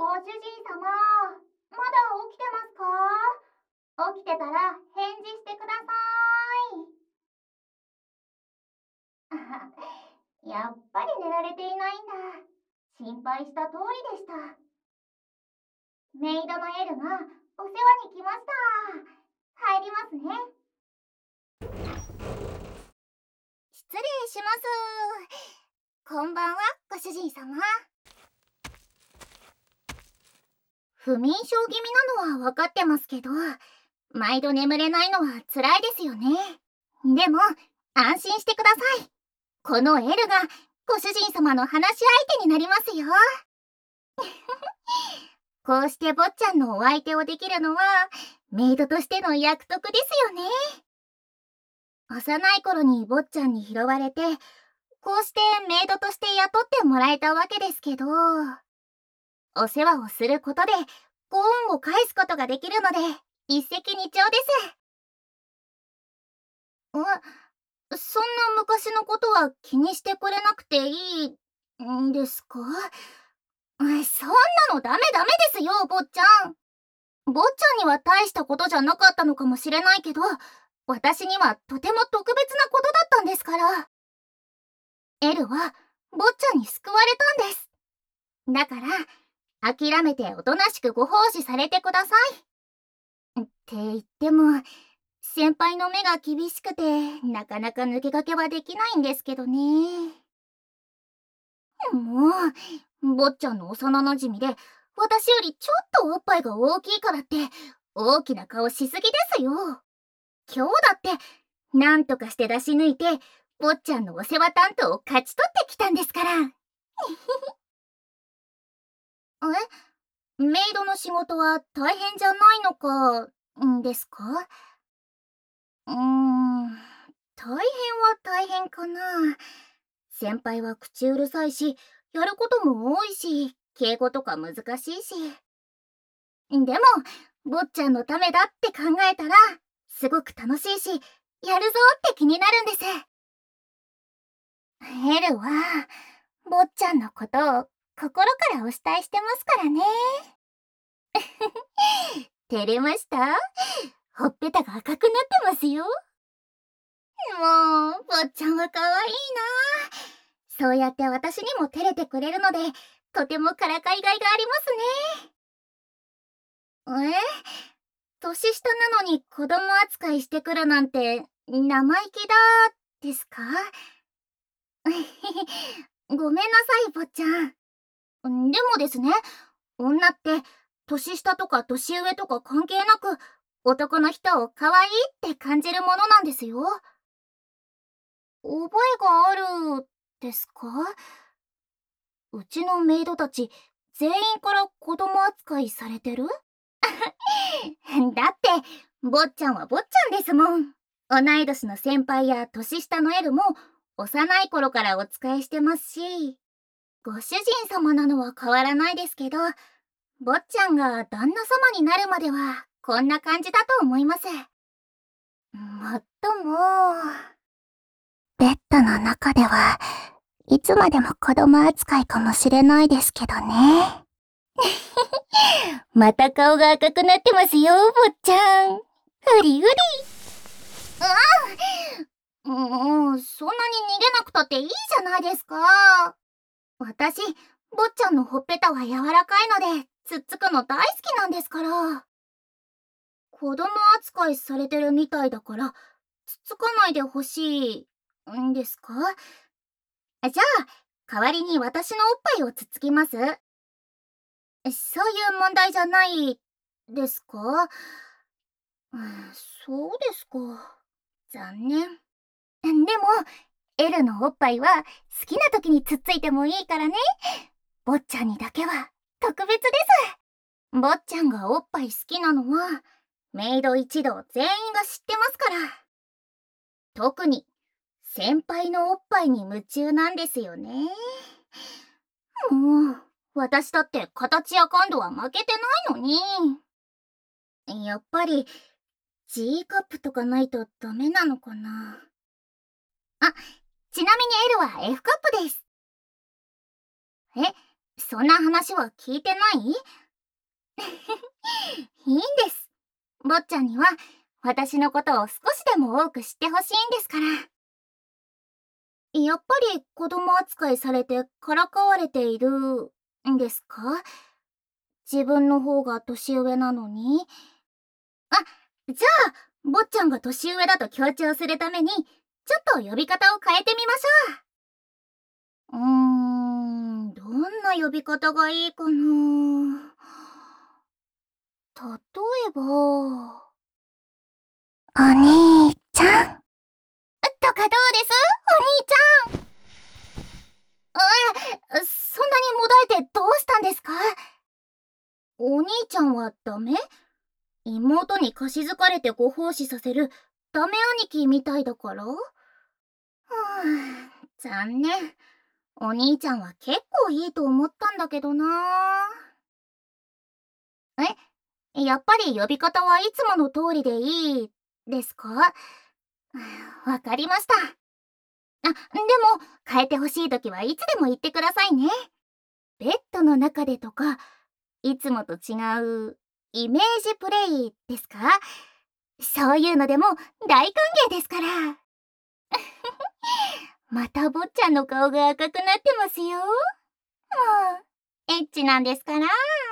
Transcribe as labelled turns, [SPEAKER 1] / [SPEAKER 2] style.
[SPEAKER 1] ご主人様、まだ起きてますか？起きてたら返事してください。やっぱり寝られていないんだ。心配した通りでした。メイドのエルがお世話に来ました。入りますね。失礼します。こんばんは、ご主人様。不眠症気味なのは分かってますけど、毎度眠れないのは辛いですよね。でも、安心してください。この L がご主人様の話し相手になりますよ。こうして坊ちゃんのお相手をできるのは、メイドとしての役得ですよね。幼い頃に坊ちゃんに拾われて、こうしてメイドとして雇ってもらえたわけですけど、お世話をすることでご恩を返すことができるので一石二鳥です。そんな昔のことは気にしてくれなくていいんですか？そんなのダメですよ、坊ちゃん。坊ちゃんには大したことじゃなかったのかもしれないけど、私にはとても特別なことだったんですから。エルは坊ちゃんに救われたんです。だから諦めておとなしくご奉仕されてください。って言っても、先輩の目が厳しくてなかなか抜け駆けはできないんですけどね。もう、坊ちゃんの幼なじみで私よりちょっとおっぱいが大きいからって大きな顔しすぎですよ。今日だってなんとかして出し抜いて坊ちゃんのお世話担当を勝ち取ってきたんですから。メイドの仕事は大変じゃないのかんですか？大変は大変かな。先輩は口うるさいし、やることも多いし、敬語とか難しいし。でも、坊ちゃんのためだって考えたら、すごく楽しいし、やるぞって気になるんです。エルは、坊ちゃんのことを心からお慕いしてますからね。照れました？ほっぺたが赤くなってますよ。もう、坊ちゃんは可愛いな。そうやって私にも照れてくれるので、とてもからかいがいがありますね。年下なのに子供扱いしてくるなんて生意気だですか？ごめんなさい、坊ちゃん。でもですね、女って年下とか年上とか関係なく男の人を可愛いって感じるものなんですよ。覚えがあるですか？うちのメイドたち全員から子供扱いされてる？だって坊ちゃんは坊ちゃんですもん。同い年の先輩や年下のエルも幼い頃からお仕えしてますし、ご主人様なのは変わらないですけど、坊ちゃんが旦那様になるまではこんな感じだと思います。もっとも、ベッドの中ではいつまでも子供扱いかもしれないですけどね。また顔が赤くなってますよ、坊ちゃん。うりうり。もう、そんなに逃げなくたっていいじゃないですか。私、坊ちゃんのほっぺたは柔らかいので、つっつくの大好きなんですから。子供扱いされてるみたいだから、つっつかないでほしいんですか？じゃあ、代わりに私のおっぱいをつっつきます。そういう問題じゃないですか？そうですか。残念。でも、エルのおっぱいは好きな時につっついてもいいからね。坊ちゃんにだけは特別です。坊ちゃんがおっぱい好きなのはメイド一同全員が知ってますから。特に先輩のおっぱいに夢中なんですよね。もう私だって形や感度は負けてないのに。やっぱり G カップとかないとダメなのかな。あ、ちなみに L は F カップです。 そんな話は聞いてない？いいんです。坊ちゃんには私のことを少しでも多く知ってほしいんですから。やっぱり子供扱いされてからかわれているんですか？自分の方が年上なのに。あ、じゃあ、坊ちゃんが年上だと強調するために、ちょっと呼び方を変えてみましょう。どんな呼び方がいいかな。例えば、お兄ちゃんとかどうです？お兄ちゃん。そんなにもだえてどうしたんですか？お兄ちゃんはダメ？妹に貸し付かれてご奉仕させるダメ兄貴みたいだから？残念。お兄ちゃんは結構いいと思ったんだけどな。やっぱり呼び方はいつもの通りでいいですか？わかりました。でも変えてほしい時はいつでも言ってくださいね。ベッドの中でとか、いつもと違うイメージプレイですか？そういうのでも大歓迎ですから。また坊ちゃんの顔が赤くなってますよ。もうエッチなんですから。